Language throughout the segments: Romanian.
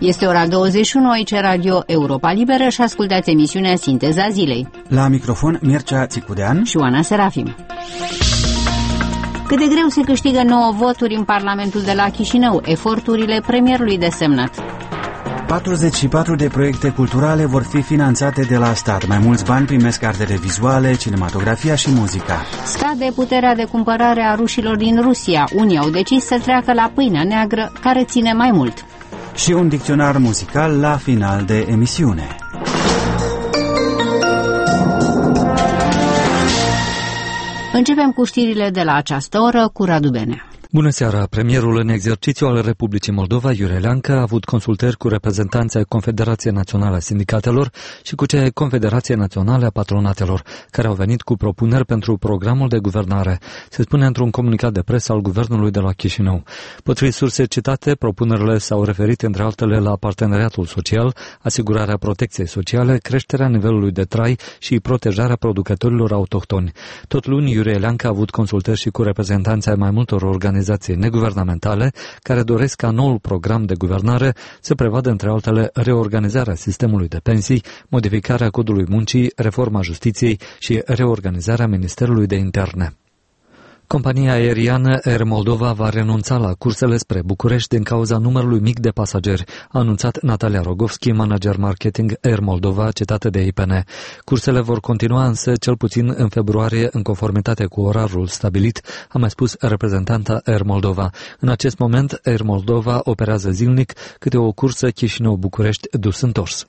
Este ora 21, aici Radio Europa Liberă și ascultați emisiunea Sinteza Zilei. La microfon Mircea Țicudean și Oana Serafim. Cât de greu se câștigă 9 voturi în Parlamentul de la Chișinău, eforturile premierului desemnat. 44 de proiecte culturale vor fi finanțate de la stat. Mai mulți bani primesc artele vizuale, cinematografia și muzica. Scade puterea de cumpărare a rușilor din Rusia. Unii au decis să treacă la pâinea neagră, care ține mai mult. Și un dicționar muzical la final de emisiune. Începem cu știrile de la această oră cu Radu Benea. Bună seara! Premierul în exercițiu al Republicii Moldova, Iurie Leancă, a avut consultări cu reprezentanții ai Confederației Naționale a Sindicatelor și cu cei ai Confederației Naționale a Patronatelor, care au venit cu propuneri pentru programul de guvernare, se spune într-un comunicat de presă al guvernului de la Chișinău. Potrivit surse citate, propunerile s-au referit între altele la parteneriatul social, asigurarea protecției sociale, creșterea nivelului de trai și protejarea producătorilor autohtoni. Tot luni, Iurie Leancă a avut consultări și cu reprezentanții ai mai multor organizații neguvernamentale care doresc ca noul program de guvernare să prevadă între altele reorganizarea sistemului de pensii, modificarea codului muncii, reforma justiției și reorganizarea Ministerului de Interne. Compania aeriană Air Moldova va renunța la cursele spre București din cauza numărului mic de pasageri, a anunțat Natalia Rogovski, manager marketing Air Moldova, citată de IPN. Cursele vor continua însă cel puțin în februarie în conformitate cu orarul stabilit, a mai spus reprezentanta Air Moldova. În acest moment, Air Moldova operează zilnic câte o cursă Chișinău-București dus-întors.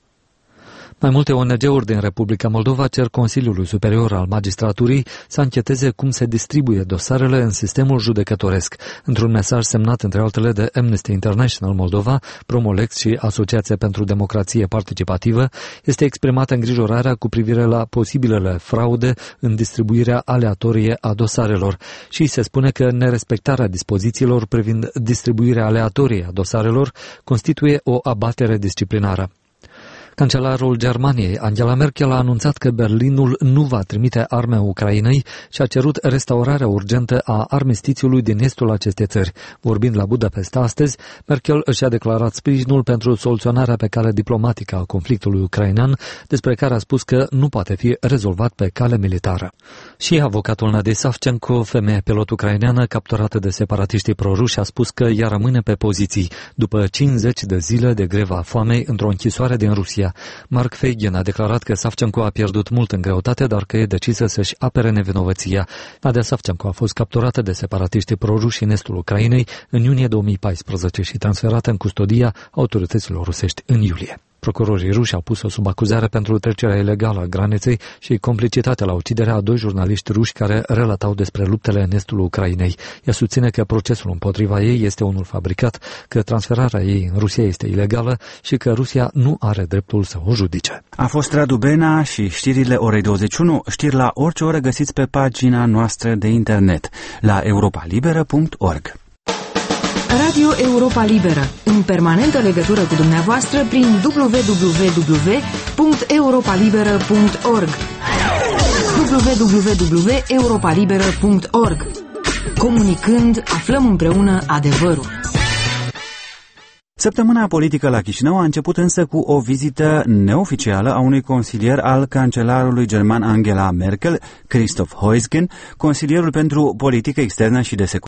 Mai multe ONG-uri din Republica Moldova cer Consiliului Superior al Magistraturii să ancheteze cum se distribuie dosarele în sistemul judecătoresc. Într-un mesaj semnat între altele de Amnesty International Moldova, Promolex și Asociația pentru Democrație Participativă, este exprimată îngrijorarea cu privire la posibilele fraude în distribuirea aleatorie a dosarelor și se spune că nerespectarea dispozițiilor privind distribuirea aleatorie a dosarelor constituie o abatere disciplinară. Cancelarul Germaniei, Angela Merkel, a anunțat că Berlinul nu va trimite arme Ucrainei și a cerut restaurarea urgentă a armistițiului din estul acestei țări. Vorbind la Budapesta astăzi, Merkel și-a declarat sprijinul pentru soluționarea pe cale diplomatică a conflictului ucrainean, despre care a spus că nu poate fi rezolvat pe cale militară. Și avocatul Nadei Savchenko, femeie pilot ucraineană capturată de separatiștii proruși, a spus că ea rămâne pe poziții, după 50 de zile de greva foamei într-o închisoare din Rusia. Mark Feigin a declarat că Savchenko a pierdut mult în greutate, dar că e decisă să-și apere nevinovăția. Nadia Savchenko a fost capturată de separatiștii proruși în estul Ucrainei în iunie 2014 și transferată în custodia autorităților rusești în iulie. Procurorii ruși au pus-o sub acuzare pentru trecerea ilegală a graniței și complicitatea la uciderea a 2 jurnaliști ruși care relatau despre luptele în estul Ucrainei. Ea susține că procesul împotriva ei este unul fabricat, că transferarea ei în Rusia este ilegală și că Rusia nu are dreptul să o judice. A fost Radu Benea și știrile orei 21, știri la orice oră găsiți pe pagina noastră de internet, la europalibera.org. Radio Europa Liberă, în permanentă legătură cu dumneavoastră prin www.europalibera.org www.europalibera.org. Comunicând, aflăm împreună adevărul. Săptămâna politică la Chișinău a început însă cu o vizită neoficială a unui consilier al cancelarului german Angela Merkel, Christoph Heusgen, consilierul pentru politică externă și de securitate.